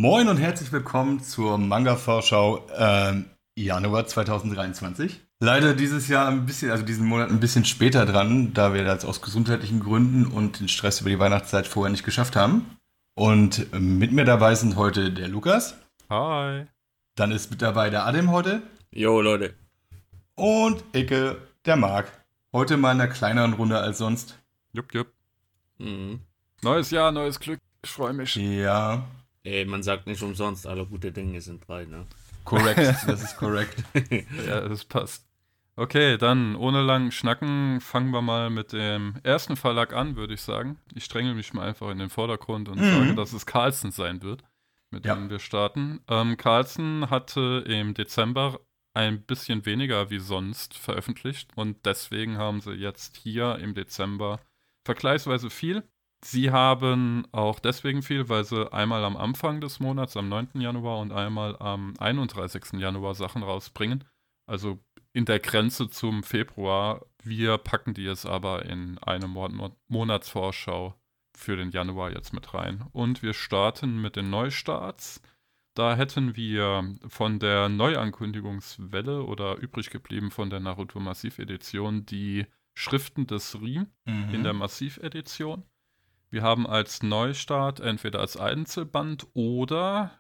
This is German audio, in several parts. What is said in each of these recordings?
Moin und herzlich willkommen zur Manga-Vorschau Januar 2023. Leider dieses Jahr diesen Monat ein bisschen später dran, da wir das aus gesundheitlichen Gründen und den Stress über die Weihnachtszeit vorher nicht geschafft haben. Und mit mir dabei sind heute der Lukas. Hi. Dann ist mit dabei der Adem heute. Jo, Leute. Und Icke, der Marc. Heute mal in einer kleineren Runde als sonst. Jupp. Mhm. Neues Jahr, neues Glück. Ich freue mich. Ja. Ey, man sagt nicht umsonst, alle gute Dinge sind drei, ne? Korrekt, das ist korrekt. Ja, das passt. Okay, dann ohne langen Schnacken fangen wir mal mit dem ersten Verlag an, würde ich sagen. Ich strenge mich mal einfach in den Vordergrund und sage, dass es Carlsen sein wird, mit dem wir starten. Carlsen hatte im Dezember ein bisschen weniger wie sonst veröffentlicht und deswegen haben sie jetzt hier im Dezember vergleichsweise viel. Sie haben auch deswegen viel, weil sie einmal am Anfang des Monats, am 9. Januar und einmal am 31. Januar Sachen rausbringen. Also in der Grenze zum Februar. Wir packen die jetzt aber in eine Monatsvorschau für den Januar jetzt mit rein. Und wir starten mit den Neustarts. Da hätten wir von der Neuankündigungswelle oder übrig geblieben von der Naruto Massiv-Edition die Schriften des Ri in der Massiv-Edition. Wir haben als Neustart entweder als Einzelband oder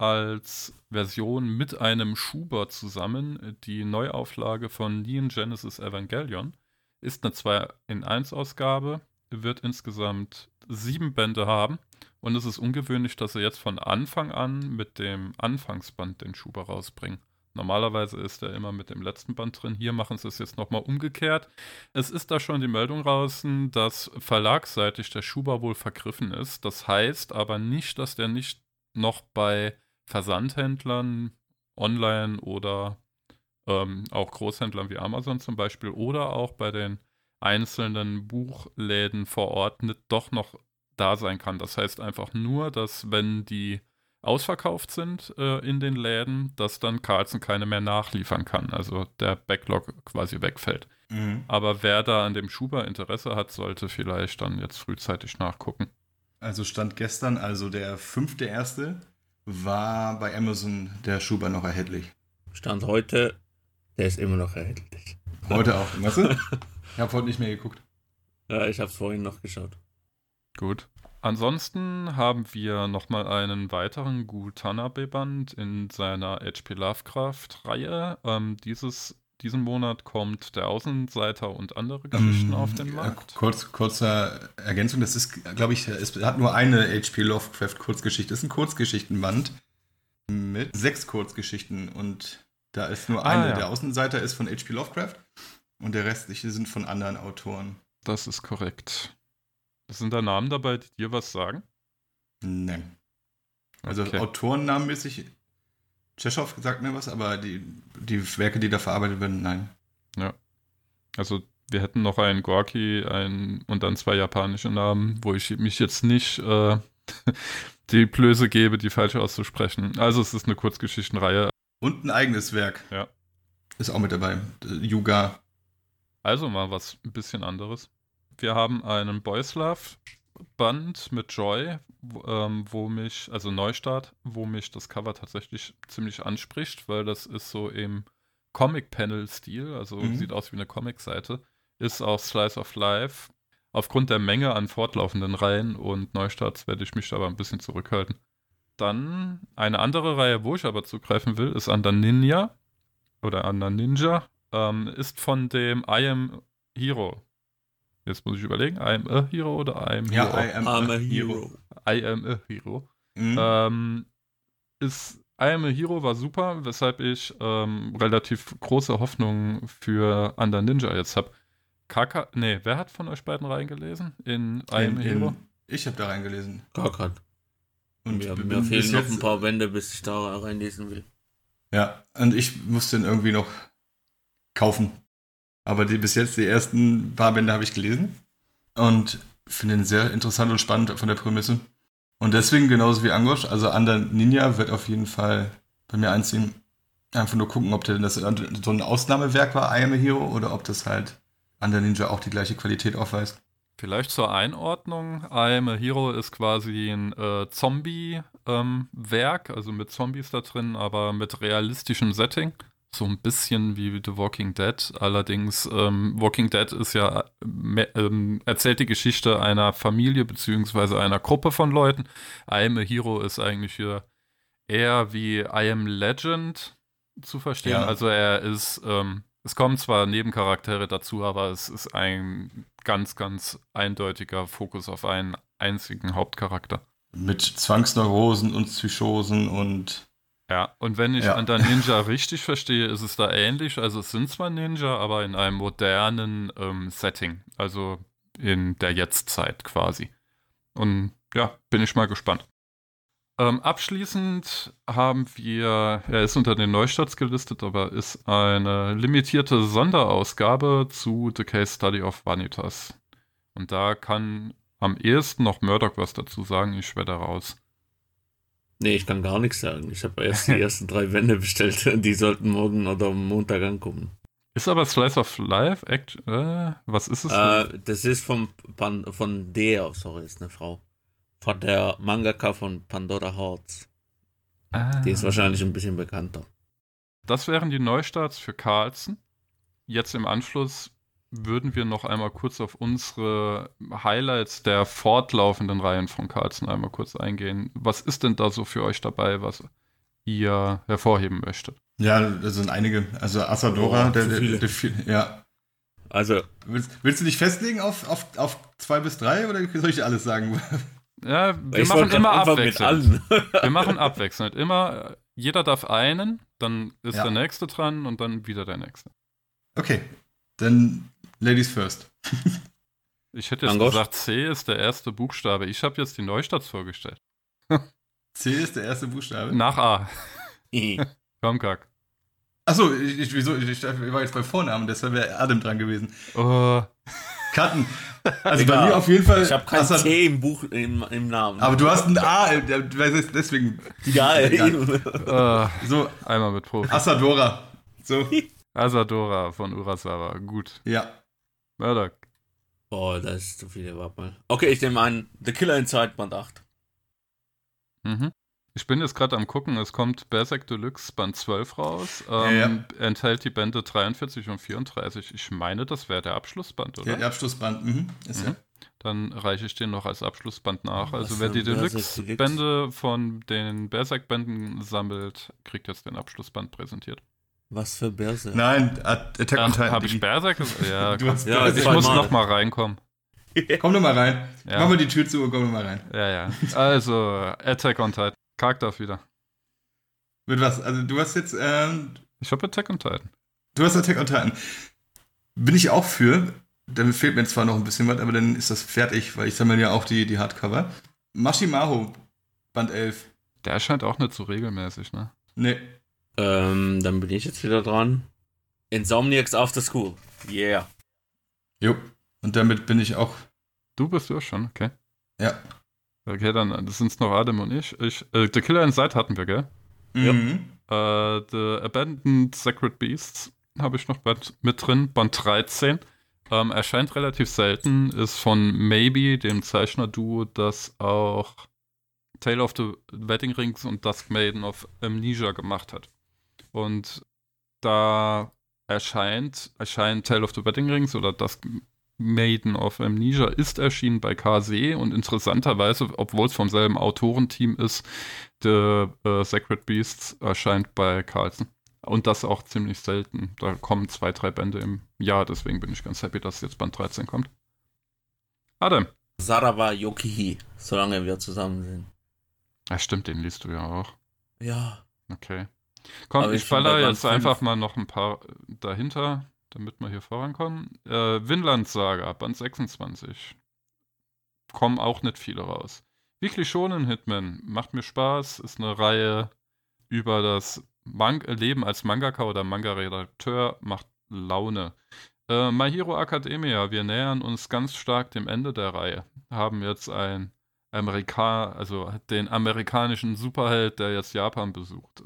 als Version mit einem Schuber zusammen die Neuauflage von Neon Genesis Evangelion. Ist eine 2-in-1 Ausgabe, wird insgesamt 7 Bände haben und es ist ungewöhnlich, dass sie jetzt von Anfang an mit dem Anfangsband den Schuber rausbringen. Normalerweise ist er immer mit dem letzten Band drin. Hier machen sie es jetzt nochmal umgekehrt. Es ist da schon die Meldung draußen, dass verlagsseitig der Schuber wohl vergriffen ist. Das heißt aber nicht, dass der nicht noch bei Versandhändlern online oder auch Großhändlern wie Amazon zum Beispiel oder auch bei den einzelnen Buchläden vor Ort nicht doch noch da sein kann. Das heißt einfach nur, dass wenn die ausverkauft sind in den Läden, dass dann Carlsen keine mehr nachliefern kann. Also der Backlog quasi wegfällt. Aber wer da an dem Schuber Interesse hat, sollte vielleicht dann jetzt frühzeitig nachgucken. Also Stand gestern, also der 5.1. war bei Amazon der Schuber noch erhältlich. Stand heute, der ist immer noch erhältlich. Heute auch, weißt du? Ich habe heute nicht mehr geguckt. Ja, ich habe es vorhin noch geschaut. Gut. Ansonsten haben wir nochmal einen weiteren Gu Tanabe-Band in seiner H.P. Lovecraft-Reihe. Diesen Monat kommt der Außenseiter und andere Geschichten auf den Markt. Kurze Ergänzung, das ist, glaube ich, es hat nur eine H.P. Lovecraft-Kurzgeschichte. Es ist ein Kurzgeschichtenband mit 6 Kurzgeschichten und da ist nur eine. Ja. Der Außenseiter ist von H.P. Lovecraft und der restliche sind von anderen Autoren. Das ist korrekt. Sind da Namen dabei, die dir was sagen? Nein. Also Okay. Autorennamenmäßig, Tschechow sagt mir was, aber die Werke, die da verarbeitet werden, nein. Ja. Also wir hätten noch einen Gorki und dann 2 japanische Namen, wo ich mich jetzt nicht die Blöße gebe, die falsch auszusprechen. Also es ist eine Kurzgeschichtenreihe. Und ein eigenes Werk. Ja. Ist auch mit dabei. Yuga. Also mal was ein bisschen anderes. Wir haben einen Boys Love Band mit Joy, also Neustart, wo mich das Cover tatsächlich ziemlich anspricht, weil das ist so im Comic-Panel-Stil, also sieht aus wie eine Comic-Seite, ist auch Slice of Life. Aufgrund der Menge an fortlaufenden Reihen und Neustarts werde ich mich aber ein bisschen zurückhalten. Dann eine andere Reihe, wo ich aber zugreifen will, ist Under Ninja, ist von dem I Am Hero. Jetzt muss ich überlegen, I am a Hero oder I am Hero? Ja, I am a Hero. I am a Hero. I am a Hero war super, weshalb ich relativ große Hoffnungen für Under Ninja jetzt habe. Wer hat von euch beiden reingelesen in I am a Hero? Ich habe da reingelesen. Gar kein. Und Mir fehlen noch ein paar Wände, bis ich da reinlesen will. Ja, und ich musste den irgendwie noch kaufen. Aber bis jetzt die ersten paar Bände habe ich gelesen und finde ihn sehr interessant und spannend von der Prämisse. Und deswegen genauso wie Angosch, also Under Ninja wird auf jeden Fall bei mir einziehen. Einfach nur gucken, ob das so ein Ausnahmewerk war, I Am a Hero, oder ob das halt Under Ninja auch die gleiche Qualität aufweist. Vielleicht zur Einordnung. I Am a Hero ist quasi ein Zombie-Werk, also mit Zombies da drin, aber mit realistischem Setting. So ein bisschen wie The Walking Dead. Allerdings, Walking Dead ist ja, erzählt die Geschichte einer Familie beziehungsweise einer Gruppe von Leuten. I Am a Hero ist eigentlich hier eher wie I Am Legend zu verstehen. Ja. Also er ist, es kommen zwar Nebencharaktere dazu, aber es ist ein ganz, ganz eindeutiger Fokus auf einen einzigen Hauptcharakter. Mit Zwangsneurosen und Psychosen und Ja, und wenn ich an der Ninja richtig verstehe, ist es da ähnlich. Also es sind zwar Ninja, aber in einem modernen Setting. Also in der Jetztzeit quasi. Und ja, bin ich mal gespannt. Abschließend haben wir, er ist unter den Neustarts gelistet, aber ist eine limitierte Sonderausgabe zu The Case Study of Vanitas. Und da kann am ehesten noch Murdoch was dazu sagen, ich schwör da raus. Nee, ich kann gar nichts sagen. Ich habe erst die ersten 3 Bände bestellt. Die sollten morgen oder am Montag ankommen. Ist aber Slice of Life, was ist es? Das ist von der, sorry, ist eine Frau. Von der Mangaka von Pandora Hearts. Die ist wahrscheinlich ein bisschen bekannter. Das wären die Neustarts für Carlsen. Jetzt im Anschluss würden wir noch einmal kurz auf unsere Highlights der fortlaufenden Reihen von Carlsen einmal kurz eingehen. Was ist denn da so für euch dabei, was ihr hervorheben möchtet? ja, das sind einige. Also Asadora, ja. Also, Willst du dich festlegen auf 2 bis 3 oder soll ich dir alles sagen? Ja, wir ich machen wollte immer einfach mit abwechselnd. allen. Wir machen abwechselnd. Immer, jeder darf einen, dann ist Ja. der Nächste dran und dann wieder der Nächste. Okay, dann Ladies first. Ich hätte jetzt Angosch? gesagt, C ist der erste Buchstabe. Ich habe jetzt die Neustarts vorgestellt. C ist der erste Buchstabe. Nach A. Komm, Kack. Achso, wieso? Ich war jetzt bei Vornamen, deshalb wäre Adam dran gewesen. Oh, Karten. Also Egal. bei mir auf jeden Fall. Ich habe kein Asad- C im Buch, im Namen. Aber du hast ein A, deswegen. ja, eben. So, einmal mit Profi. Asadora. So, Asadora von Urasawa. Gut. ja. Murdoch. Oh, das ist zu viel, warte mal. Okay, ich nehme an, The Killer Inside Band 8. Mhm. Ich bin jetzt gerade am gucken, es kommt Berserk Deluxe Band 12 raus. Ja. Enthält die Bände 43 und 34. Ich meine, das wäre der Abschlussband, oder? Der Abschlussband. Ist Mhm. ja. Dann reiche ich den noch als Abschlussband nach. Was Also für wer die ein Berserk Deluxe-Bände von den Berserk-Bänden sammelt, kriegt jetzt den Abschlussband präsentiert. Was für Berserk? Nein, Attack on Titan. Habe ich Berserk gesagt? Ja, Du hast Ja, Berserk. ich zweimal. muss noch mal reinkommen. Komm doch mal rein. Ja. Mach mal die Tür zu und komm doch mal rein. Ja. Also, Attack on Titan. Kark darf wieder. Mit was? Also du hast jetzt, Ich habe Attack on Titan. du hast Attack on Titan. Bin ich auch für. Dann fehlt mir zwar noch ein bisschen was, aber dann ist das fertig, weil ich sammle ja auch die Hardcover. Mashimaho, Band 11. Der erscheint auch nicht so regelmäßig, ne? Nee. Dann bin ich jetzt wieder dran. Insomniacs After School. Yeah. Jo. Und damit bin ich auch. Du bist ja schon, okay. Ja. Okay, dann sind es noch Adam und ich. The Killer Inside hatten wir, gell? Ja. Mhm. The Abandoned Sacred Beasts habe ich noch mit drin, Band 13. Erscheint relativ selten, ist von Maybe, dem Zeichner-Duo, das auch Tale of the Wedding Rings und Dusk Maiden of Amnesia gemacht hat. Und da erscheint Tale of the Wedding Rings oder Dusk Maiden of Amnesia ist erschienen bei KSE und interessanterweise, obwohl es vom selben Autorenteam ist, The Sacred Beasts erscheint bei Carlsen. Und das auch ziemlich selten. Da kommen 2, 3 Bände im Jahr, deswegen bin ich ganz happy, dass jetzt Band 13 kommt. Adam. Sarawa Yokihi, solange wir zusammen sind. Ja, stimmt, den liest du ja auch. Ja. Okay. Komm, Aber ich ich bin bei baller Band jetzt 5. einfach mal noch ein paar dahinter, damit wir hier vorankommen. Vinland Saga, Band 26. Kommen auch nicht viele raus. Weekly Shonen Hitman, macht mir Spaß, ist eine Reihe über das Leben als Mangaka oder Manga-Redakteur, macht Laune. My Hero Academia, wir nähern uns ganz stark dem Ende der Reihe. Haben jetzt den amerikanischen Superheld, der jetzt Japan besucht.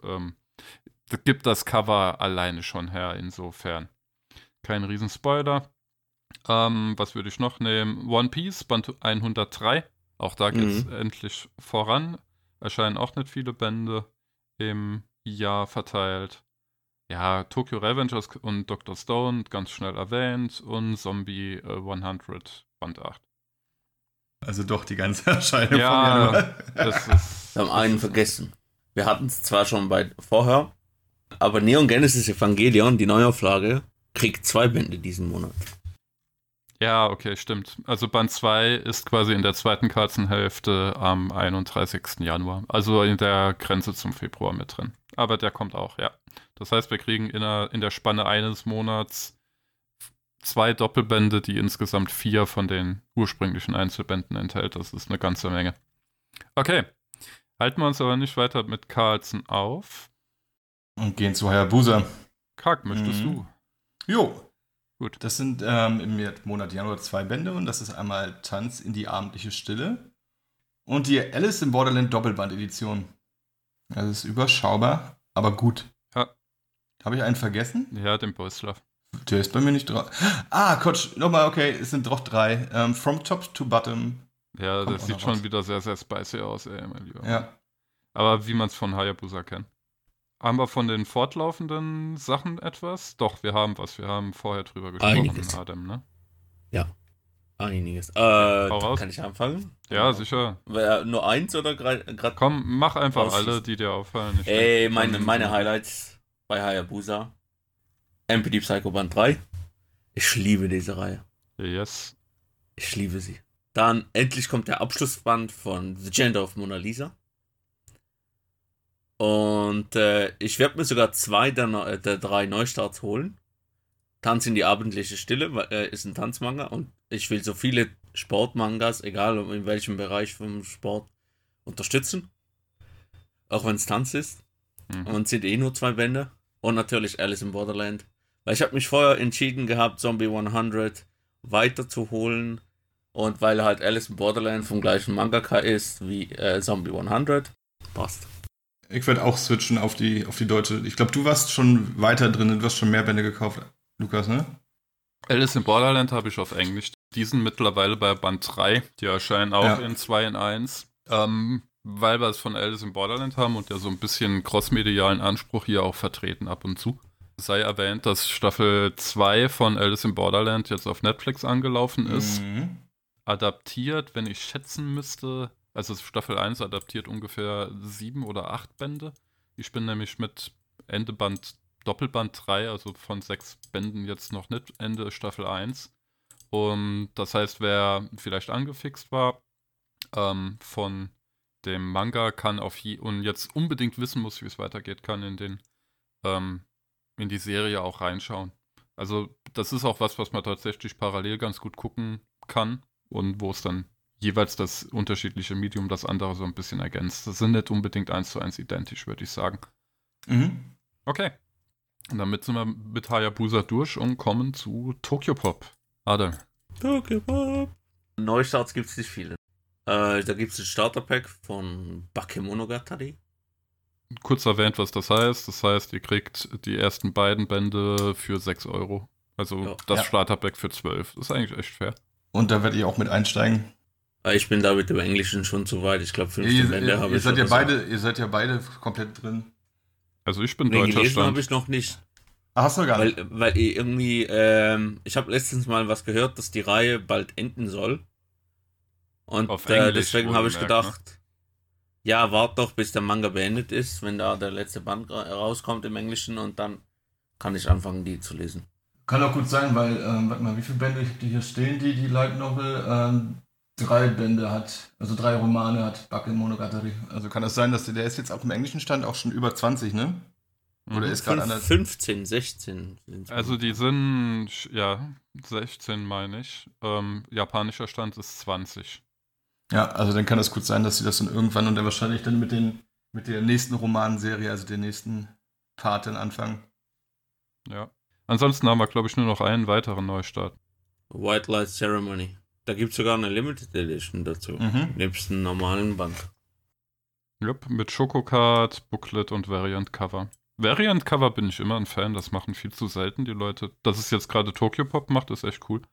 Gibt das Cover alleine schon her, insofern. Kein Riesenspoiler. Was würde ich noch nehmen? One Piece, Band 103. Auch da geht es endlich voran. Erscheinen auch nicht viele Bände im Jahr verteilt. Ja, Tokyo Revengers und Dr. Stone, ganz schnell erwähnt. Und Zombie 100, Band 8. Also doch die ganze Erscheinung Ja, vom Januar. Wir haben einen vergessen. Wir hatten es zwar schon vorher, aber Neon Genesis Evangelion, die Neuauflage, kriegt 2 Bände diesen Monat. Ja, okay, stimmt. Also Band 2 ist quasi in der zweiten Katzenhälfte am 31. Januar. Also in der Grenze zum Februar mit drin. Aber der kommt auch, ja. Das heißt, wir kriegen in der Spanne eines Monats 2 Doppelbände, die insgesamt 4 von den ursprünglichen Einzelbänden enthält. Das ist eine ganze Menge. Okay. Halten wir uns aber nicht weiter mit Carlsen auf. Und gehen zu Hayabusa. Kack, möchtest du? Jo. Gut. Das sind im Monat Januar 2 Bände und das ist einmal Tanz in die abendliche Stille und die Alice in Borderland Doppelband-Edition. Das ist überschaubar, aber gut. Ja. Habe ich einen vergessen? Ja, den Boyslav. Der ist bei mir nicht drauf. Quatsch, nochmal, okay, es sind doch 3. From Top to Bottom. Ja, das sieht schon wieder sehr, sehr spicy aus, mein Lieber. Ja. Aber wie man es von Hayabusa kennt. Haben wir von den fortlaufenden Sachen etwas? Doch, wir haben was. Wir haben vorher drüber gesprochen, Einiges. Adam, ne? Ja, einiges. Kann ich anfangen? Ja, sicher. Nur eins oder gerade? Komm, mach einfach Ausschließen. alle, die dir auffallen. Meine Highlights bei Hayabusa. MPD Psycho Band 3. Ich liebe diese Reihe. Yes. Ich liebe sie. Dann endlich kommt der Abschlussband von The Gender of Mona Lisa. Und ich werde mir sogar 2 der 3 Neustarts holen. Tanz in die abendliche Stille ist ein Tanzmanga und ich will so viele Sportmangas, egal in welchem Bereich vom Sport, unterstützen. Auch wenn es Tanz ist. Und sind nur 2 Bände. Und natürlich Alice in Borderland. Weil ich habe mich vorher entschieden gehabt, Zombie 100 weiterzuholen. Und weil halt Alice in Borderland vom gleichen Mangaka ist wie Zombie 100. Passt. Ich werde auch switchen auf die deutsche. Ich glaube, du warst schon weiter drin, du hast schon mehr Bände gekauft, Lukas, ne? Alice in Borderland habe ich auf Englisch. Die sind mittlerweile bei Band 3. Die erscheinen auch in 2 in 1. Weil wir es von Alice in Borderland haben und ja so ein bisschen crossmedialen Anspruch hier auch vertreten ab und zu. Sei erwähnt, dass Staffel 2 von Alice in Borderland jetzt auf Netflix angelaufen ist. Adaptiert, wenn ich schätzen müsste, also Staffel 1 adaptiert ungefähr 7 oder 8 Bände. Ich bin nämlich mit Ende Doppelband 3, also von 6 Bänden jetzt noch nicht Ende Staffel 1. Und das heißt, wer vielleicht angefixt war von dem Manga kann und jetzt unbedingt wissen muss, wie es weitergeht, kann in die Serie auch reinschauen. Also das ist auch was man tatsächlich parallel ganz gut gucken kann und wo es dann jeweils das unterschiedliche Medium das andere so ein bisschen ergänzt. Das sind nicht unbedingt 1:1 identisch, würde ich sagen. Okay. Und damit sind wir mit Hayabusa durch und kommen zu Tokyopop. Adam. Tokyopop. Neustarts gibt es nicht viele. Da gibt es ein Starterpack von Bakemonogatari. Kurz erwähnt, was das heißt. Das heißt, ihr kriegt die ersten 2 Bände für 6 €. Also das Starterpack für 12. Das ist eigentlich echt fair. Und da werdet ihr auch mit einsteigen? Ich bin da mit dem Englischen schon zu weit. Ich glaube, 15 Bände habe ich schon. Ihr seid ja beide komplett drin. Also ich bin deutscher gelesen Stand. habe ich noch nicht. Hast du gar nicht? Weil irgendwie, ich habe letztens mal was gehört, dass die Reihe bald enden soll. Und Auf Englisch deswegen habe ich wohlgemerkt, gedacht, ja, wart doch, bis der Manga beendet ist, wenn da der letzte Band rauskommt im Englischen und dann kann ich anfangen, die zu lesen. Kann auch gut sein, weil, warte mal, wie viele Bände die hier stehen, die Light Novel 3 Bände hat, also 3 Romane hat Bakemonogatari. Also kann das sein, dass der ist jetzt auch im englischen Stand auch schon über 20, ne? Oder ist gerade anders? 15, 16. Also die sind, 16 meine ich. Japanischer Stand ist 20. Ja, also dann kann das gut sein, dass sie das dann irgendwann und dann wahrscheinlich dann mit der nächsten Romanserie, also der nächsten Part dann anfangen. Ja. Ansonsten haben wir, glaube ich, nur noch einen weiteren Neustart. White Light Ceremony. Da gibt es sogar eine Limited Edition dazu. Nebst einem normalen Band. Jupp, mit Schokocard, Booklet und Variant Cover. Variant Cover bin ich immer ein Fan, das machen viel zu selten die Leute. Dass es jetzt gerade Tokyopop macht, ist echt cool.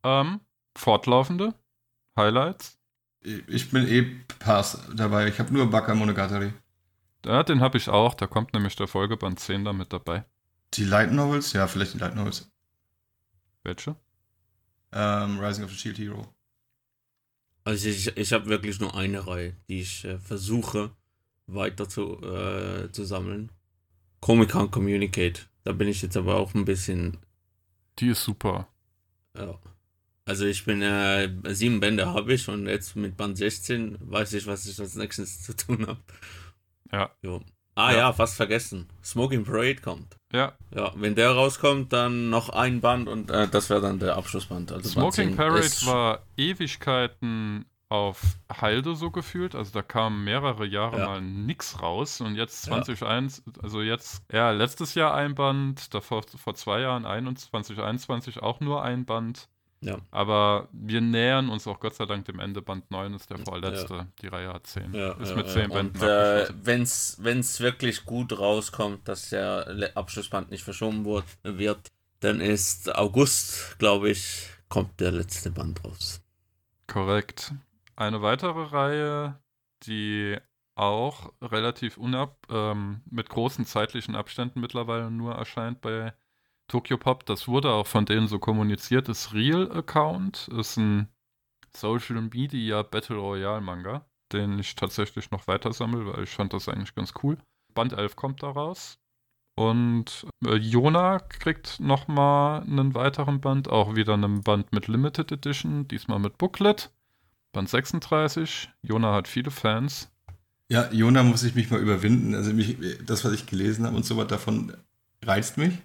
Fortlaufende Highlights. Ich bin Pass dabei. Ich habe nur Bakemonogatari. Ja, den habe ich auch. Da kommt nämlich der Folgeband 10 da mit dabei. Die Light Novels? Ja, vielleicht die Light Novels. Welche? Rising of the Shield Hero. Also ich habe wirklich nur eine Reihe, die ich versuche weiter zu sammeln. Comic-Con Communicate. Da bin ich jetzt aber auch ein bisschen... Die ist super. Ja. Also ich bin 7 Bände habe ich und jetzt mit Band 16 weiß ich, was ich als nächstes zu tun habe. Ja. Jo. Ja, fast vergessen. Smoking Parade kommt. Ja. Ja, wenn der rauskommt, dann noch ein Band und das wäre dann der Abschlussband. Also Smoking Parade war Ewigkeiten auf Halde so gefühlt. Also da kamen mehrere Jahre mal nix raus. Und jetzt 2021, also jetzt, letztes Jahr ein Band, davor vor 2 Jahren 2021 auch nur ein Band. Ja. Aber wir nähern uns auch Gott sei Dank dem Ende. Band 9 ist der vorletzte. Ja. Die Reihe hat 10. Ist mit 10 Bänden abgeschlossen. Wenn es wirklich gut rauskommt, dass der Abschlussband nicht verschoben wird, dann ist August, glaube ich, kommt der letzte Band raus. Korrekt. Eine weitere Reihe, die auch relativ mit großen zeitlichen Abständen mittlerweile nur erscheint bei Tokyopop, das wurde auch von denen so kommuniziert, ist Real Account, ist ein Social Media Battle Royale Manga, den ich tatsächlich noch weiter sammle, weil ich fand das eigentlich ganz cool. Band 11 kommt da raus und Yona kriegt nochmal einen weiteren Band, auch wieder einen Band mit Limited Edition, diesmal mit Booklet. Band 36, Yona hat viele Fans. Ja, Yona muss ich mich mal überwinden, also das, was ich gelesen habe und so was davon reizt mich.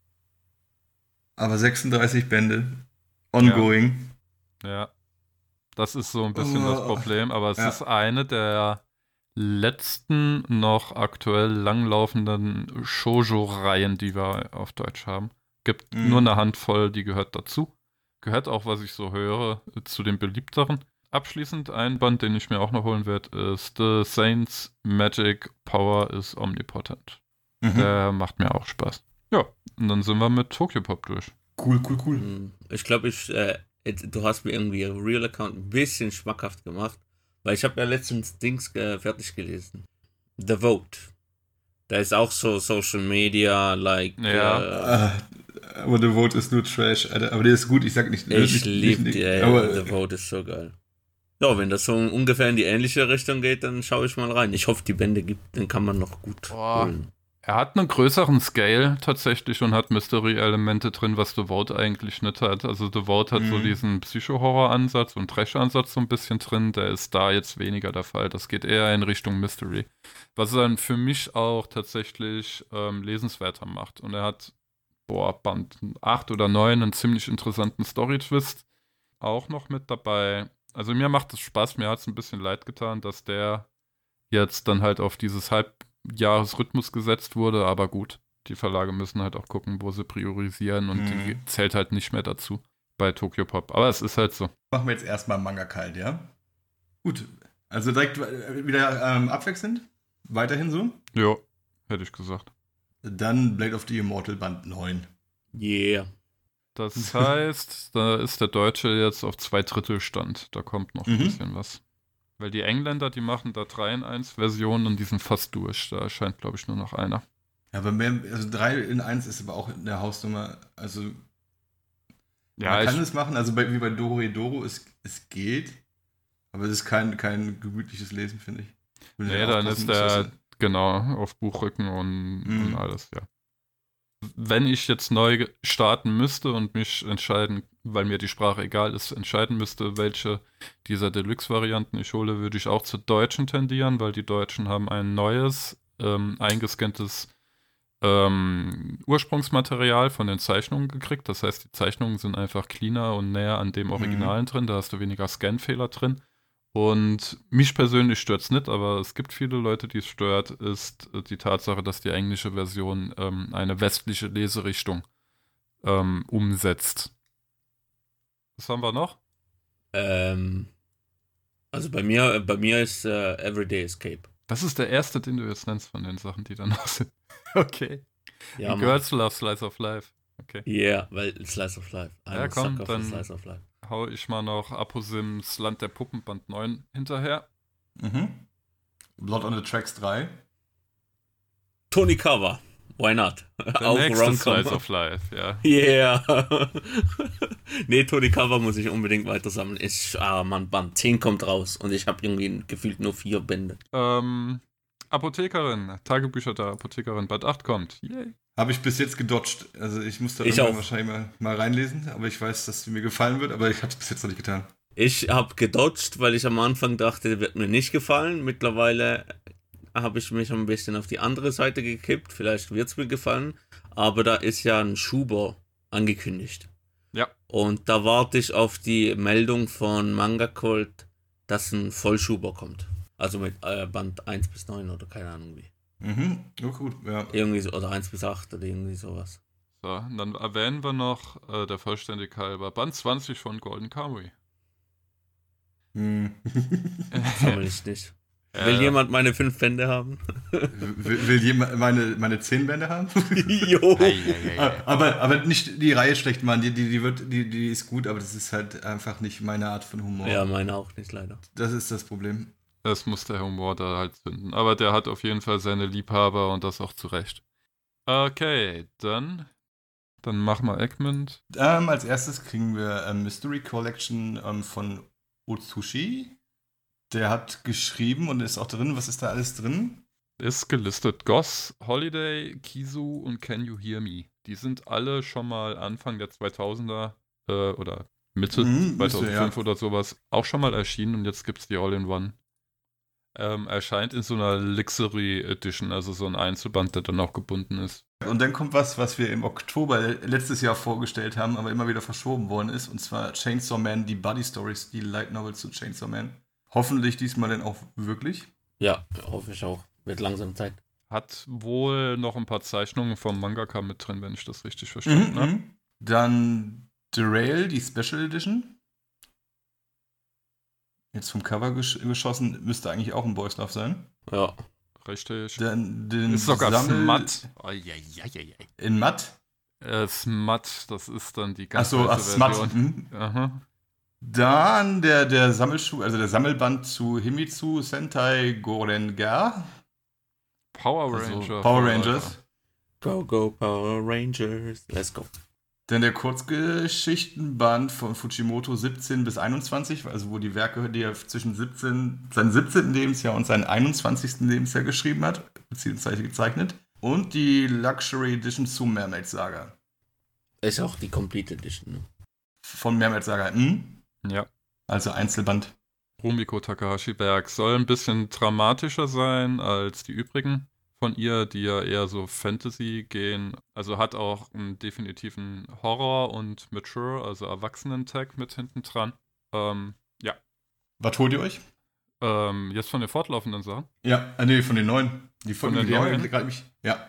Aber 36 Bände, ongoing. Ja, das ist so ein bisschen das Problem, aber es ist eine der letzten noch aktuell langlaufenden Shoujo-Reihen, die wir auf Deutsch haben. Gibt nur eine Handvoll, die gehört dazu. Gehört auch, was ich so höre, zu den beliebteren. Abschließend ein Band, den ich mir auch noch holen werde, ist The Saints Magic Power is Omnipotent. Der macht mir auch Spaß. Ja, und dann sind wir mit Tokyopop durch. Cool. Ich glaube, du hast mir irgendwie Real Account ein bisschen schmackhaft gemacht, weil ich habe ja letztens Dings fertig gelesen. The Vote. Da ist auch so Social Media, like... Ja. Aber The Vote ist nur Trash, Alter. Aber der ist gut, ich sag nicht... Ich liebe The Vote ist so geil. Ja, wenn das so ungefähr in die ähnliche Richtung geht, dann schaue ich mal rein. Ich hoffe, die Bände gibt, dann kann man noch gut holen. Er hat einen größeren Scale tatsächlich und hat Mystery-Elemente drin, was The Vote eigentlich nicht hat. Also The Vote hat so diesen Psycho-Horror-Ansatz und Trash-Ansatz so ein bisschen drin. Der ist da jetzt weniger der Fall. Das geht eher in Richtung Mystery. Was dann für mich auch tatsächlich lesenswerter macht. Und er hat, Band 8 oder 9 einen ziemlich interessanten Story-Twist auch noch mit dabei. Also mir macht es Spaß. Mir hat es ein bisschen leid getan, dass der jetzt dann halt auf dieses Halbjahresrhythmus gesetzt wurde, aber gut, die Verlage müssen halt auch gucken, wo sie priorisieren und die zählt halt nicht mehr dazu bei Tokyopop. Aber es ist halt so. Machen wir jetzt erstmal Manga kalt, ja? Gut, also direkt wieder abwechselnd? Weiterhin so? Ja, hätte ich gesagt. Dann Blade of the Immortal Band 9. Yeah. Das heißt, da ist der Deutsche jetzt auf 2/3 Stand. Da kommt noch ein bisschen was. Weil die Engländer, die machen da 3-in-1-Versionen und die sind fast durch. Da erscheint, glaube ich, nur noch einer. Ja, aber 3-in-1 ist aber auch eine Hausnummer. Also, ja, man kann es machen. Also, wie bei Dorohedoro, es geht. Aber es ist kein gemütliches Lesen, finde ich. Nee, dann ist der, auf Buchrücken und alles, ja. Wenn ich jetzt neu starten müsste und mich entscheiden, weil mir die Sprache egal ist, entscheiden müsste, welche dieser Deluxe-Varianten ich hole, würde ich auch zur Deutschen tendieren, weil die Deutschen haben ein neues, eingescanntes Ursprungsmaterial von den Zeichnungen gekriegt. Das heißt, die Zeichnungen sind einfach cleaner und näher an dem Originalen drin. Da hast du weniger Scanfehler drin. Und mich persönlich stört es nicht, aber es gibt viele Leute, die es stört, ist die Tatsache, dass die englische Version eine westliche Leserichtung umsetzt. Was haben wir noch? Also bei mir ist Everyday Escape. Das ist der erste, den du jetzt nennst von den Sachen, die da noch sind. Okay. Ja, Girls Love Slice of Life. Okay. Ja, yeah, weil Slice of Life. Ja, komm, dann Slice of Life. hau ich mal noch Aposims Land der Puppen Band 9 hinterher. Blood on the Tracks 3. Tonikawa. Why not? Der Auch nächste Rom-Com. Slice of Life, ja. Yeah. Nee, Tonikawa muss ich unbedingt weiter sammeln. Mann, Band 10 kommt raus und ich habe irgendwie gefühlt nur 4 Bände. Apothekerin, Tagebücher der Apothekerin, Band 8 kommt. Yay. Habe ich bis jetzt gedodged. Also ich muss da Ich irgendwann auch. wahrscheinlich mal reinlesen, aber ich weiß, dass sie mir gefallen wird, aber ich habe es bis jetzt noch nicht getan. Ich habe gedodged, weil ich am Anfang dachte, der wird mir nicht gefallen. Mittlerweile habe ich mich ein bisschen auf die andere Seite gekippt. Vielleicht wird es mir gefallen. Aber da ist ja ein Schuber angekündigt. Ja. Und da warte ich auf die Meldung von Manga Cult, dass ein Vollschuber kommt. Also mit Band 1 bis 9 oder keine Ahnung wie. Oh, gut, ja. Irgendwie so, oder 1 bis 8 oder irgendwie sowas. So, und dann erwähnen wir noch der Vollständigkeit halber Band 20 von Golden Kamuy. Sammle ich nicht. Will jemand meine 5 Bände haben? Will jemand meine 10 Bände haben? Jo. Aber nicht die Reihe schlecht machen. Die ist gut, aber das ist halt einfach nicht meine Art von Humor. Ja, meine auch nicht, leider. Das ist das Problem. Das muss der Humor da halt finden. Aber der hat auf jeden Fall seine Liebhaber und das auch zu Recht. Okay, dann machen wir Egmont. Als erstes kriegen wir Mystery Collection von Otsushi. Der hat geschrieben und ist auch drin. Was ist da alles drin? Ist gelistet Goss, Holiday, Kizu und Can You Hear Me. Die sind alle schon mal Anfang der 2000er oder Mitte 2005 oder sowas auch schon mal erschienen und jetzt gibt es die All-in-One. Erscheint in so einer Lixery Edition, also so ein Einzelband, der dann auch gebunden ist. Und dann kommt was wir im Oktober letztes Jahr vorgestellt haben, aber immer wieder verschoben worden ist, und zwar Chainsaw Man, die Buddy Stories, die Light Novel zu Chainsaw Man. Hoffentlich diesmal dann auch wirklich. Ja, hoffe ich auch. Wird langsam Zeit. Hat wohl noch ein paar Zeichnungen vom Mangaka mit drin, wenn ich das richtig verstanden habe. Dann Derail, die Special Edition. Jetzt vom Cover geschossen, müsste eigentlich auch ein Boys Love sein. Ja. Richtig. Den ist sogar Smut. Oh, in Matt? Smut, das ist dann die ganz Achso, Version. Smut. Aha. Dann der Sammelschuh, also der Sammelband zu Himitsu Sentai Gorenga. Power Also Ranger. Power Rangers. Go, go, Power Rangers. Let's go. Dann der Kurzgeschichtenband von Fujimoto 17 bis 21, also wo die Werke, die er zwischen seinem 17. Lebensjahr und seinem 21. Lebensjahr geschrieben hat, beziehungsweise gezeichnet. Und die Luxury Edition zu Mermaid Saga. Ist auch die Complete Edition, ne? Von Mermaid Saga. Ja. Also Einzelband. Rumiko Takahashi Werk soll ein bisschen dramatischer sein als die übrigen von ihr, die ja eher so Fantasy gehen. Also hat auch einen definitiven Horror- und Mature, also Erwachsenen-Tag mit hinten dran. Ja. Was holt ihr euch? Jetzt von den fortlaufenden Sachen? Ja, nee, von den neuen. Die von den neuen? Ja.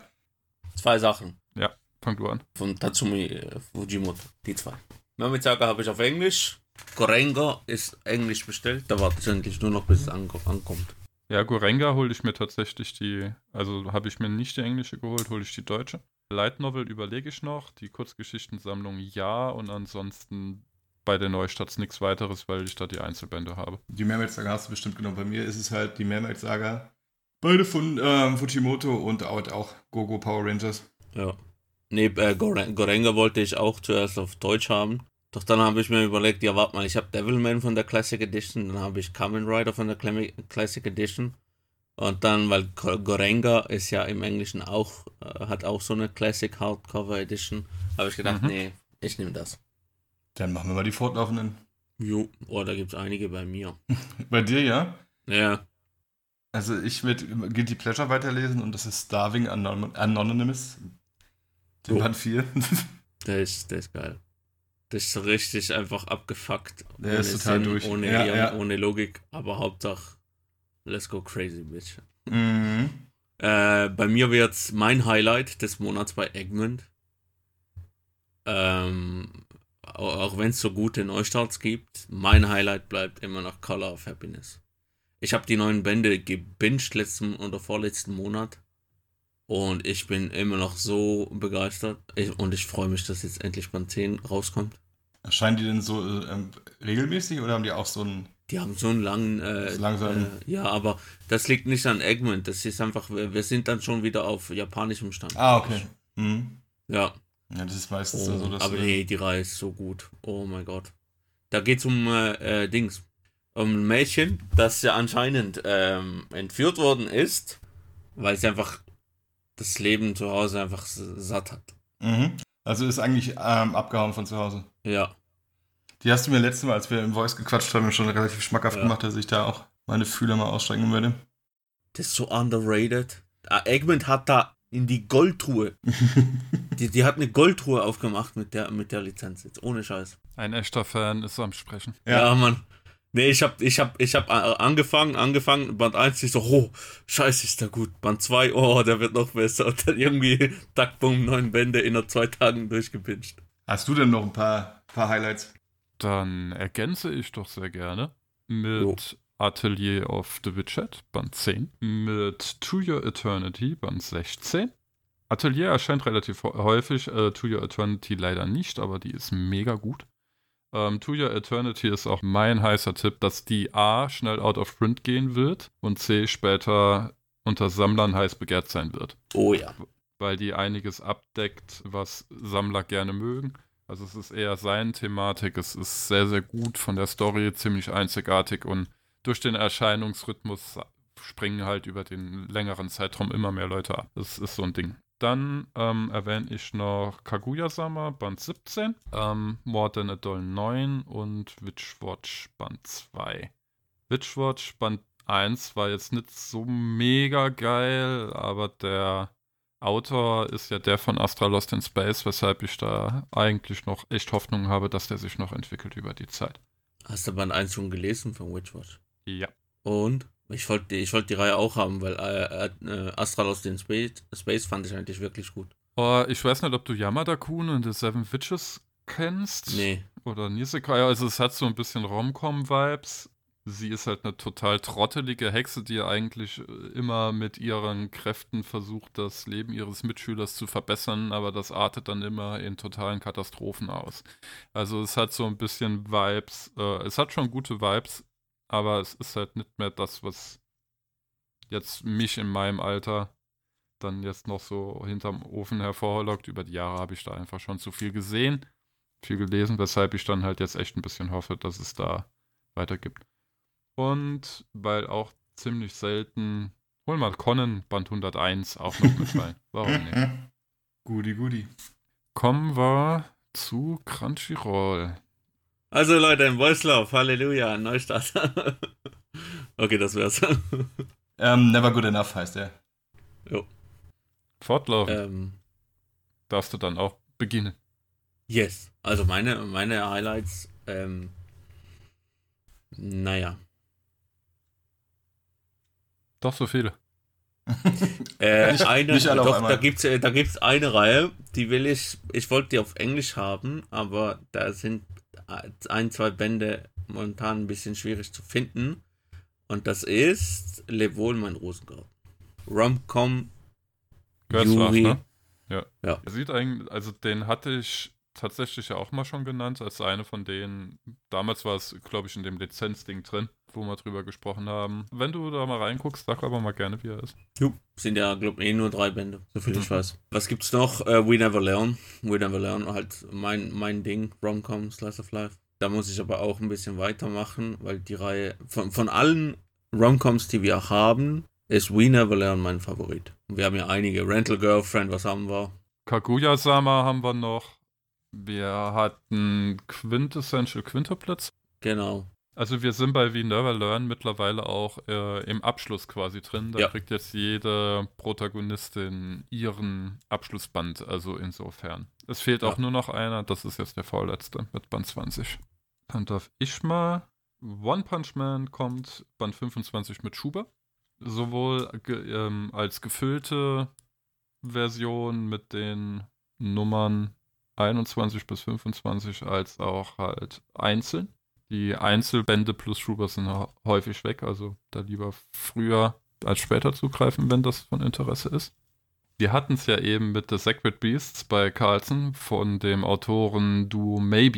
2 Sachen. Ja, fang du an. Von Tatsumi Fujimoto. Die 2. Mermaid Saga habe ich auf Englisch. Gorenga ist Englisch bestellt. Da warte ich eigentlich nur noch, bis es ankommt. Ja, Gorenga hole ich mir tatsächlich also habe ich mir nicht die englische geholt, hole ich die deutsche. Light Novel überlege ich noch, die Kurzgeschichtensammlung ja und ansonsten bei der Neustarts nichts weiteres, weil ich da die Einzelbände habe. Die Mermaid Saga hast du bestimmt genommen. Bei mir ist es halt die Mermaid Saga. Beide von Fujimoto und auch Go-Go Power Rangers. Ja. Nee, Gorenga wollte ich auch zuerst auf Deutsch haben. Doch dann habe ich mir überlegt, ja warte mal, ich habe Devilman von der Classic Edition, dann habe ich Kamen Rider von der Classic Edition. Und dann, weil Gorenga ist ja im Englischen auch, hat auch so eine Classic Hardcover Edition, habe ich gedacht, nee, ich nehme das. Dann machen wir mal die fortlaufenden. Jo, da gibt es einige bei mir. Bei dir, ja? Ja. Also ich werde Guilty Pleasure weiterlesen und das ist Starving Anonymous. Den Band 4. Der ist geil. Das ist richtig einfach abgefuckt. Der ist total durch. Ohne Logik, aber Hauptsache, let's go crazy, bitch. Mhm. Bei mir wird's mein Highlight des Monats bei Egmont. Auch wenn es so gute Neustarts gibt, mein Highlight bleibt immer noch Color of Happiness. Ich habe die 9 Bände gebinged letzten oder vorletzten Monat und ich bin immer noch so begeistert und ich freue mich, dass jetzt endlich Band 10 rauskommt. Erscheinen die denn so regelmäßig oder haben die auch so einen Die haben so einen langen, langsamen... ja, aber das liegt nicht an Egmont, das ist einfach, wir sind dann schon wieder auf japanischem Stand. okay. Mhm. Ja, Ja, das ist meistens so, dass aber nee, die Reihe ist so gut. Oh mein Gott. Da geht's um Dings. Um ein Mädchen, das ja anscheinend entführt worden ist, weil sie einfach das Leben zu Hause einfach satt hat. Mhm. Also ist eigentlich abgehauen von zu Hause. Ja. Die hast du mir letztes Mal, als wir im Voice gequatscht haben, schon relativ schmackhaft gemacht, dass ich da auch meine Fühler mal ausstrecken würde. Das ist so underrated. Egmont hat da in die Goldtruhe. die hat eine Goldtruhe aufgemacht mit der Lizenz jetzt, ohne Scheiß. Ein echter Fan ist am Sprechen. Ja, Mann. Nee, ich hab angefangen, Band 1, ich so, oh, scheiße, ist der gut. Band 2, oh, der wird noch besser. Und dann irgendwie, tack, bumm, 9 Bände in 2 Tagen durchgepinscht. Hast du denn noch ein paar Highlights? Dann ergänze ich doch sehr gerne mit Atelier of the Witchet, Band 10, mit To Your Eternity, Band 16. Atelier erscheint relativ häufig, To Your Eternity leider nicht, aber die ist mega gut. To Your Eternity ist auch mein heißer Tipp, dass die A schnell out of print gehen wird und C später unter Sammlern heiß begehrt sein wird. Oh ja. Weil die einiges abdeckt, was Sammler gerne mögen. Also es ist eher seine Thematik, es ist sehr, sehr gut von der Story, ziemlich einzigartig und durch den Erscheinungsrhythmus springen halt über den längeren Zeitraum immer mehr Leute ab. Das ist so ein Ding. Dann erwähne ich noch Kaguya-sama, Band 17, More Than a Doll 9 und Witchwatch Band 2. Witchwatch Band 1 war jetzt nicht so mega geil, aber der Autor ist ja der von Astra Lost in Space, weshalb ich da eigentlich noch echt Hoffnung habe, dass der sich noch entwickelt über die Zeit. Hast du Band 1 schon gelesen von Witchwatch? Ja. Und? Ich wollte die Reihe auch haben, weil Astra Lost in Space fand ich eigentlich wirklich gut. Ich weiß nicht, ob du Yamada-kun und The Seven Witches kennst. Nee. Oder Nisekoi. Also es hat so ein bisschen Rom-Com-Vibes. Sie ist halt eine total trottelige Hexe, die eigentlich immer mit ihren Kräften versucht, das Leben ihres Mitschülers zu verbessern, aber das artet dann immer in totalen Katastrophen aus. Also es hat so ein bisschen Vibes, es hat schon gute Vibes, aber es ist halt nicht mehr das, was jetzt mich in meinem Alter dann jetzt noch so hinterm Ofen hervorlockt. Über die Jahre habe ich da einfach schon zu viel gesehen, viel gelesen, weshalb ich dann halt jetzt echt ein bisschen hoffe, dass es da weitergibt. Und weil auch ziemlich selten, hol mal Conan Band 101 auch noch mit rein. Warum nicht? Goodie. Kommen wir zu Crunchyroll. Also Leute, im Voice-Lauf, Halleluja, Neustart. Okay, das wär's. Never Good Enough heißt der. Jo. Fortlaufend. Darfst du dann auch beginnen? Yes. Also meine Highlights, naja. Doch so viele. Nicht alle auf einmal. Da gibt's eine Reihe, die ich wollte die auf Englisch haben, aber da sind 1-2 Bände momentan ein bisschen schwierig zu finden. Und das ist Leb wohl, mein Rosengarten. Rom-Com Yuri. Ne? Ja. Er sieht eigentlich, also den hatte ich tatsächlich ja auch mal schon genannt, als eine von denen. Damals war es, glaube ich, in dem Lizenzding drin, wo wir drüber gesprochen haben. Wenn du da mal reinguckst, sag aber mal gerne, wie er ist. Jo, sind ja, glaube ich, nur 3 Bände, so viel ich weiß. Was gibt's noch? We Never Learn. We Never Learn, halt mein Ding, Rom-Com, Slice of Life. Da muss ich aber auch ein bisschen weitermachen, weil die Reihe, von allen Rom-Coms, die wir haben, ist We Never Learn mein Favorit. Wir haben ja einige. Rental Girlfriend, was haben wir? Kaguya-sama haben wir noch. Wir hatten Quintessential Quintuplets. Genau. Also wir sind bei We Never Learn mittlerweile auch im Abschluss quasi drin. Da kriegt jetzt jede Protagonistin ihren Abschlussband, also insofern. Es fehlt auch nur noch einer, das ist jetzt der vorletzte mit Band 20. Dann darf ich mal. One Punch Man kommt Band 25 mit Schuber. Sowohl als gefüllte Version mit den Nummern 21 bis 25 als auch halt einzeln. Die Einzelbände plus Schuber sind häufig weg, also da lieber früher als später zugreifen, wenn das von Interesse ist. Wir hatten es ja eben mit The Sacred Beasts bei Carlsen von dem Autoren Do Maybe,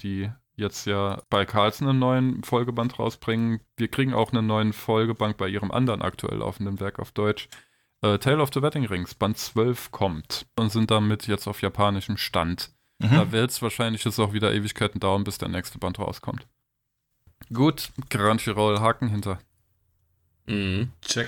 die jetzt ja bei Carlsen einen neuen Folgeband rausbringen. Wir kriegen auch einen neuen Folgeband bei ihrem anderen aktuell laufenden Werk auf Deutsch. Tale of the Wedding Rings, Band 12 kommt und sind damit jetzt auf japanischem Stand. Da wird es wahrscheinlich jetzt auch wieder Ewigkeiten dauern, bis der nächste Band rauskommt. Gut, Crunchyroll, Haken hinter. Check.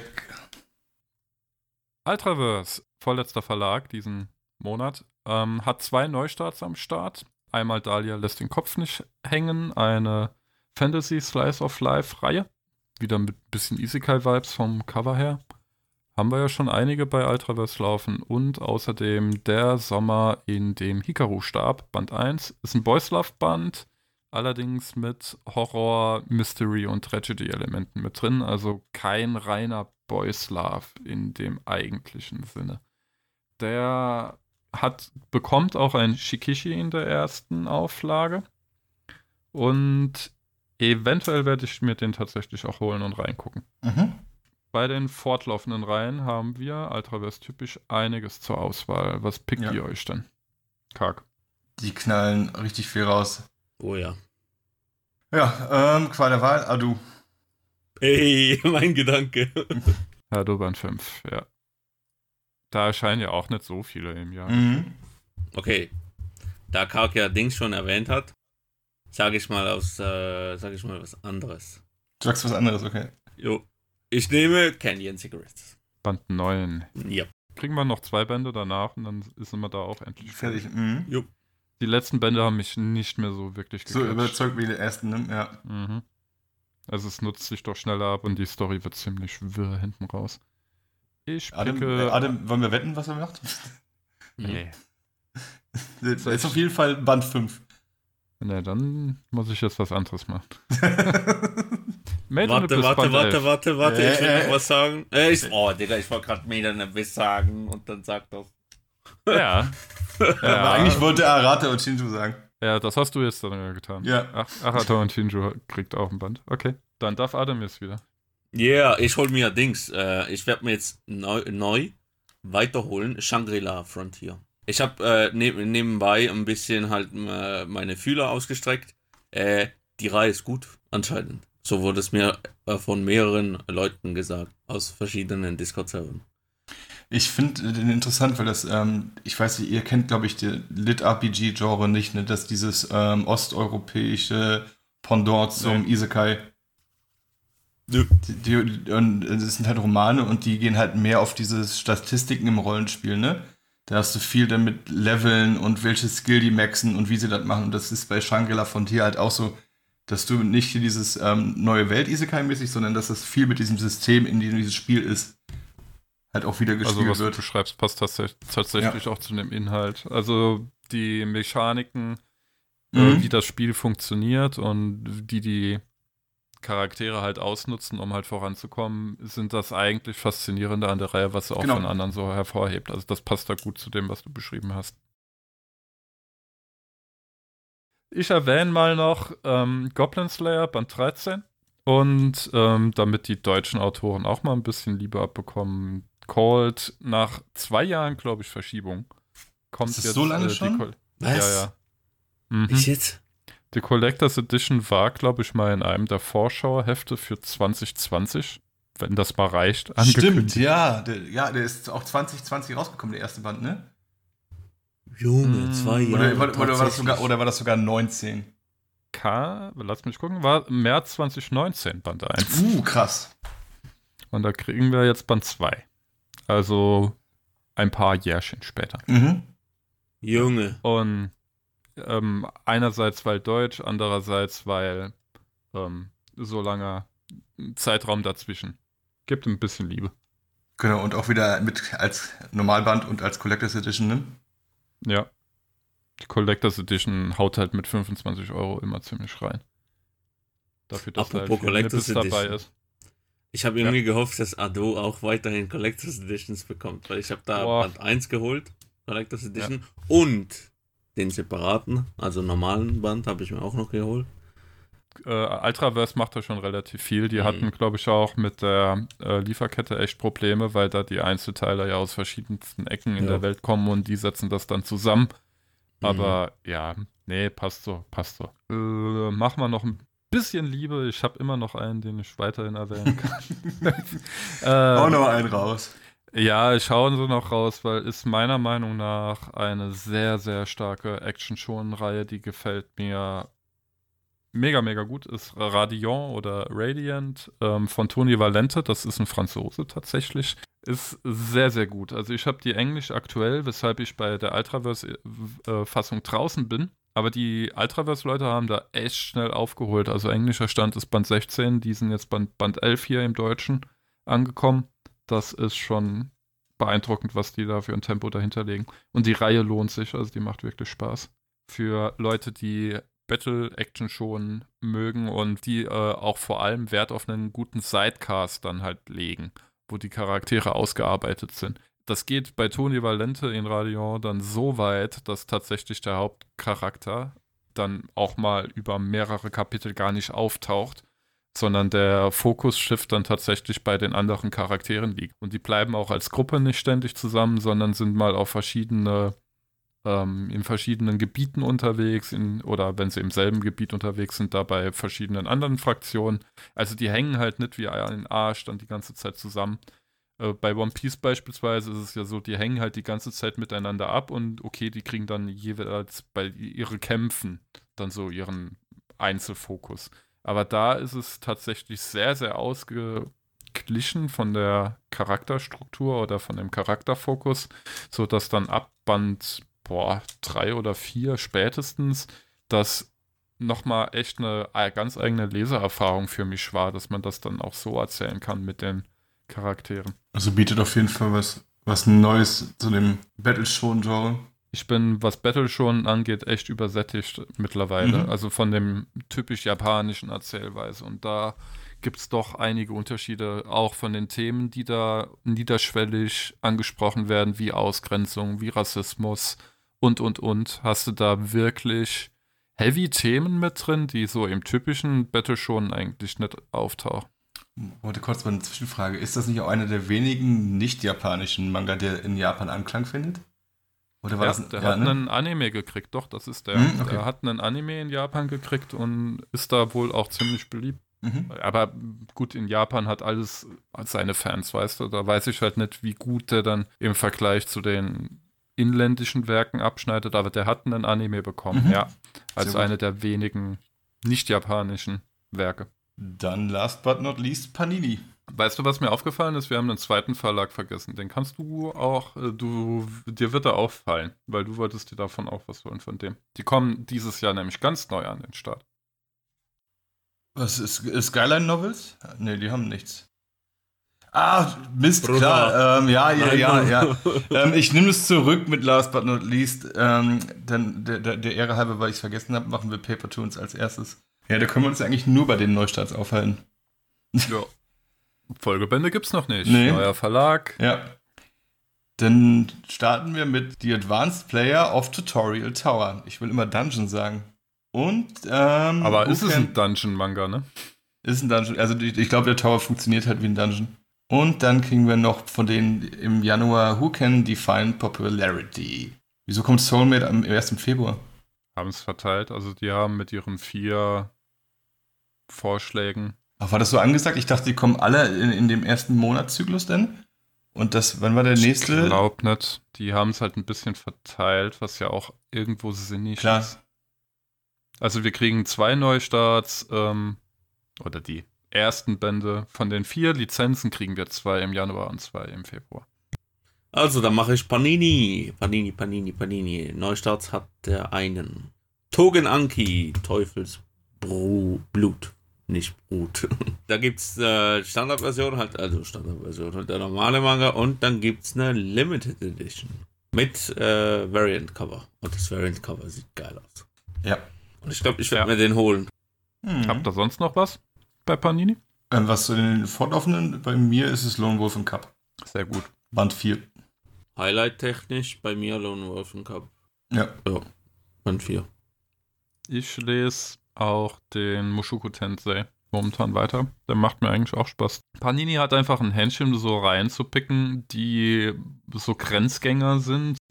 Ultraverse, vorletzter Verlag diesen Monat, hat 2 Neustarts am Start. Einmal Dahlia lässt den Kopf nicht hängen, eine Fantasy Slice of Life Reihe. Wieder mit ein bisschen Isekai-Vibes vom Cover her. Haben wir ja schon einige bei Ultraverse laufen. Und außerdem Der Sommer, in dem Hikaru starb, Band 1. Ist ein Boys Love Band, allerdings mit Horror, Mystery und Tragedy-Elementen mit drin. Also kein reiner Boys Love in dem eigentlichen Sinne. Der bekommt auch ein Shikishi in der ersten Auflage. Und eventuell werde ich mir den tatsächlich auch holen und reingucken. Bei den fortlaufenden Reihen haben wir, Ultraverse typisch, einiges zur Auswahl. Was pickt ihr euch denn? Karg. Die knallen richtig viel raus. Oh ja. Ja, Qual der Wahl, Adu. Hey, mein Gedanke. Adu Band 5, ja. Da erscheinen ja auch nicht so viele im Jahr. Okay. Da Karg ja Dings schon erwähnt hat, sage ich mal was anderes. Du sagst was anderes, okay. Jo. Ich nehme Candy & Cigarettes. Band 9. Ja. Kriegen wir noch 2 Bände danach und dann sind wir da auch endlich fertig. Jo. Die letzten Bände haben mich nicht mehr so wirklich so überzeugt wie die ersten, ne? Ja. Also es nutzt sich doch schneller ab und die Story wird ziemlich wirr hinten raus. Adam, wollen wir wetten, was er macht? Nee. Das ist auf jeden Fall Band 5. Ne, dann muss ich jetzt was anderes machen. Warte, ich will noch was sagen. Digga, ich wollte gerade Made in Abyss sagen und dann sagt das. Ja. Aber eigentlich wollte Arata und Shinju sagen. Ja, das hast du jetzt dann getan. Ja. Arata und Shinju kriegt auch ein Band. Okay, dann darf Adam jetzt wieder. Yeah, ich hol mir Dings. Ich werde mir jetzt neu weiterholen. Shangri-La Frontier. Ich habe nebenbei ein bisschen halt meine Fühler ausgestreckt. Die Reihe ist gut, anscheinend. So wurde es mir von mehreren Leuten gesagt, aus verschiedenen Discord-Servern. Ich finde den interessant, weil das, ich weiß nicht, ihr kennt, glaube ich, die Lit-RPG-Genre nicht, ne? Das dieses osteuropäische Pendant zum Isekai. Ja. Das sind halt Romane und die gehen halt mehr auf diese Statistiken im Rollenspiel, ne? Da hast du viel damit Leveln und welche Skill die maxen und wie sie das machen. Und das ist bei Shangri-La Frontier halt auch so, dass du nicht hier dieses neue Welt-Isekai-mäßig, sondern dass das viel mit diesem System, in dem dieses Spiel ist, halt auch wieder gespielt wird. Also was du beschreibst, passt tatsächlich auch zu dem Inhalt. Also die Mechaniken, wie das Spiel funktioniert und die Charaktere halt ausnutzen, um halt voranzukommen, sind das eigentlich Faszinierende an der Reihe, was sie auch von anderen so hervorhebt. Also das passt da gut zu dem, was du beschrieben hast. Ich erwähne mal noch Goblin Slayer Band 13 und damit die deutschen Autoren auch mal ein bisschen Liebe abbekommen, Called nach 2 Jahren, glaube ich, Verschiebung. Kommt ist das jetzt so lange schon? Was? Ja. Ich jetzt? Die Collectors Edition war, glaube ich, mal in einem der Vorschauerhefte für 2020, wenn das mal reicht, angekündigt. Stimmt, ja. Der ist auch 2020 rausgekommen, der erste Band, ne? Junge, 2 Jahre. Oder war das sogar 19? Lass mich gucken, war März 2019 Band 1. Krass. Und da kriegen wir jetzt Band 2. Also ein paar Jährchen später. Junge. Und einerseits weil Deutsch, andererseits weil so langer Zeitraum dazwischen. Gibt ein bisschen Liebe. Genau, und auch wieder mit als Normalband und als Collectors Edition, ne? Ja. Die Collectors Edition haut halt mit 25 € immer ziemlich rein. Dafür, dass da halt Collectors Edition dabei ist. Ich habe irgendwie gehofft, dass Ado auch weiterhin Collectors Editions bekommt, weil ich habe da Band 1 geholt, Collectors Edition, und den separaten, also normalen Band habe ich mir auch noch geholt. Ultraverse macht da schon relativ viel. Die hatten, glaube ich, auch mit der Lieferkette echt Probleme, weil da die Einzelteile ja aus verschiedensten Ecken in der Welt kommen und die setzen das dann zusammen. Aber ja, nee, passt so. Mach mal noch ein bisschen Liebe. Ich habe immer noch einen, den ich weiterhin erwähnen kann. Hau noch einen raus. Ja, ich hau sie noch raus, weil ist meiner Meinung nach eine sehr, sehr starke Action-Shonen-Reihe, die gefällt mir mega, mega gut. Ist Radiant oder Radiant von Tony Valente, das ist ein Franzose tatsächlich. Ist sehr, sehr gut. Also ich habe die Englisch aktuell, weshalb ich bei der Ultraverse-Fassung draußen bin. Aber die Ultraverse-Leute haben da echt schnell aufgeholt. Also englischer Stand ist Band 16, die sind jetzt Band 11 hier im Deutschen angekommen. Das ist schon beeindruckend, was die da für ein Tempo dahinter legen. Und die Reihe lohnt sich, also die macht wirklich Spaß. Für Leute, die Battle-Action schon mögen und die auch vor allem Wert auf einen guten Sidecast dann halt legen, wo die Charaktere ausgearbeitet sind. Das geht bei Tony Valente in Radiant dann so weit, dass tatsächlich der Hauptcharakter dann auch mal über mehrere Kapitel gar nicht auftaucht, sondern der Fokus-Shift dann tatsächlich bei den anderen Charakteren liegt. Und die bleiben auch als Gruppe nicht ständig zusammen, sondern sind mal auf in verschiedenen Gebieten unterwegs oder wenn sie im selben Gebiet unterwegs sind, da bei verschiedenen anderen Fraktionen. Also die hängen halt nicht wie ein Arsch dann die ganze Zeit zusammen. Bei One Piece beispielsweise ist es ja so, die hängen halt die ganze Zeit miteinander ab und okay, die kriegen dann jeweils bei ihren Kämpfen dann so ihren Einzelfokus. Aber da ist es tatsächlich sehr, sehr ausgeglichen von der Charakterstruktur oder von dem Charakterfokus, sodass dann ab Band 3 oder 4 spätestens das nochmal echt eine ganz eigene Leseerfahrung für mich war, dass man das dann auch so erzählen kann mit den Charakteren. Also bietet auf jeden Fall was Neues zu dem Battle-Shonen-Genre. Ich bin, was Battle schon angeht, echt übersättigt mittlerweile. Also von dem typisch japanischen Erzählweise. Und da gibt es doch einige Unterschiede, auch von den Themen, die da niederschwellig angesprochen werden, wie Ausgrenzung, wie Rassismus und. Hast du da wirklich heavy Themen mit drin, die so im typischen Battle schon eigentlich nicht auftauchen? Wollte kurz mal eine Zwischenfrage. Ist das nicht auch einer der wenigen nicht-japanischen Manga, der in Japan Anklang findet? Oder war das, der hat einen Anime gekriegt, doch, das ist der. Okay. Der hat einen Anime in Japan gekriegt und ist da wohl auch ziemlich beliebt. Aber gut, in Japan hat alles seine Fans, weißt du. Da weiß ich halt nicht, wie gut der dann im Vergleich zu den inländischen Werken abschneidet, aber der hat einen Anime bekommen, ja. Als eine der wenigen nicht-japanischen Werke. Dann last but not least Panini. Weißt du, was mir aufgefallen ist? Wir haben einen zweiten Verlag vergessen. Den kannst du auch, dir wird er auffallen, weil du wolltest dir davon auch was holen von dem. Die kommen dieses Jahr nämlich ganz neu an den Start. Was ist Skyline Novels? Ne, die haben nichts. Ah, Mist, Bruder. klar. Ja. Ich nehme es zurück mit last but not least. Denn der Ehre halber, weil ich es vergessen habe, machen wir Paper Toons als erstes. Ja, da können wir uns eigentlich nur bei den Neustarts aufhalten. Ja. Folgebände gibt's noch nicht. Nee. Neuer Verlag. Ja. Dann starten wir mit The Advanced Player of Tutorial Tower. Ich will immer Dungeon sagen. Und, aber ist es ein Dungeon-Manga, ne? Ist ein Dungeon. Also ich glaube, der Tower funktioniert halt wie ein Dungeon. Und dann kriegen wir noch von denen im Januar Who Can Define Popularity. Wieso kommt Soulmate erst im Februar? Haben es verteilt. Also die haben mit ihren 4 Vorschlägen. Ach, war das so angesagt? Ich dachte, die kommen alle in dem ersten Monatszyklus denn? Und wann war der nächste? Ich glaube nicht. Die haben es halt ein bisschen verteilt, was ja auch irgendwo sinnig Klar. ist. Also wir kriegen 2 Neustarts, oder die ersten Bände. Von den 4 Lizenzen kriegen wir 2 im Januar und 2 im Februar. Also, dann mache ich Panini. Neustarts hat der einen. Togen Anki, Teufelsblut. Nicht Brut. Da gibt's Standardversion, halt der normale Manga, und dann gibt's eine Limited Edition mit Variant Cover. Und das Variant Cover sieht geil aus. Ja. Und ich glaube, ich werde mir den holen. Habt ihr sonst noch was bei Panini? Was zu den fortlaufenden? Bei mir ist es Lone Wolf and Cup. Sehr gut. Band 4. Highlight-technisch bei mir Lone Wolf and Cup. Ja. Band 4. Ich lese auch den Mushoku Tensei momentan weiter. Der macht mir eigentlich auch Spaß. Panini hat einfach ein Händchen, so reinzupicken, die so Grenzgänger sind.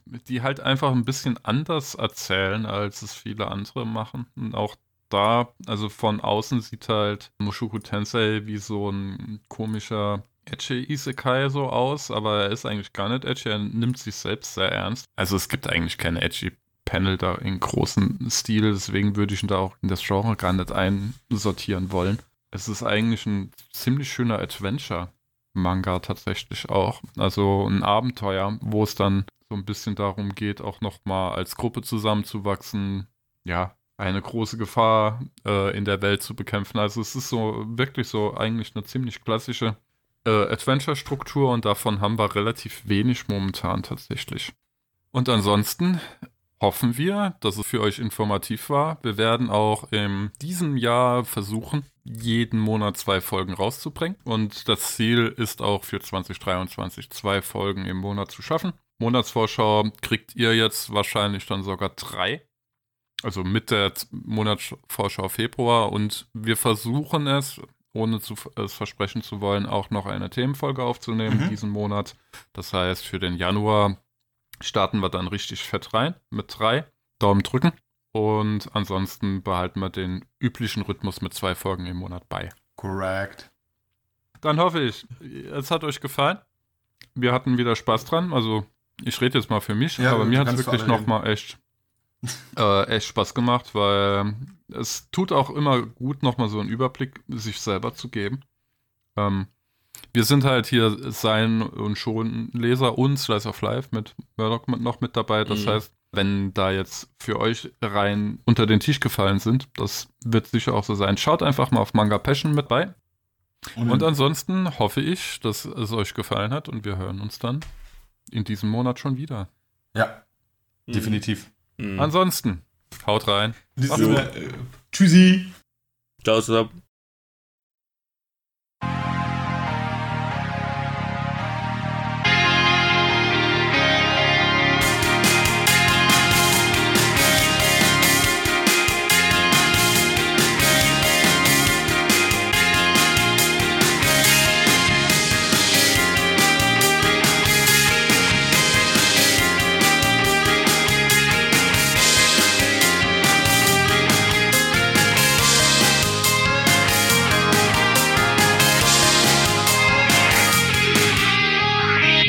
die halt einfach ein bisschen anders erzählen, als es viele andere machen. Und auch da, also von außen sieht halt Mushoku Tensei wie so ein komischer edgy Isekai so aus, aber er ist eigentlich gar nicht edgy, er nimmt sich selbst sehr ernst. Also es gibt eigentlich keine edgy Panel da in großem Stil, deswegen würde ich ihn da auch in das Genre gar nicht einsortieren wollen. Es ist eigentlich ein ziemlich schöner Adventure-Manga tatsächlich auch. Also ein Abenteuer, wo es dann so ein bisschen darum geht, auch nochmal als Gruppe zusammenzuwachsen, ja, eine große Gefahr in der Welt zu bekämpfen. Also es ist so wirklich so eigentlich eine ziemlich klassische Adventure-Struktur und davon haben wir relativ wenig momentan tatsächlich. Und ansonsten hoffen wir, dass es für euch informativ war. Wir werden auch in diesem Jahr versuchen, jeden Monat 2 Folgen rauszubringen. Und das Ziel ist auch für 2023 2 Folgen im Monat zu schaffen. Monatsvorschau kriegt ihr jetzt wahrscheinlich dann sogar 3. Also mit der Monatsvorschau Februar. Und wir versuchen es, ohne es versprechen zu wollen, auch noch eine Themenfolge aufzunehmen diesen Monat. Das heißt, für den Januar starten wir dann richtig fett rein mit 3. Daumen drücken. Und ansonsten behalten wir den üblichen Rhythmus mit 2 Folgen im Monat bei. Correct. Dann hoffe ich, es hat euch gefallen. Wir hatten wieder Spaß dran. Also ich rede jetzt mal für mich, Ja, aber mir hat es kannst wirklich für alle nochmal echt Spaß gemacht, weil es tut auch immer gut, nochmal so einen Überblick sich selber zu geben. Wir sind halt hier Sein und Schon Leser und Slice of Life mit Murdoch noch mit dabei. Das heißt, wenn da jetzt für euch rein unter den Tisch gefallen sind, das wird sicher auch so sein. Schaut einfach mal auf Manga Passion mit bei. Und ansonsten hoffe ich, dass es euch gefallen hat und wir hören uns dann in diesem Monat schon wieder. Ja, definitiv. Ansonsten, haut rein. Tschüssi. Ciao zusammen.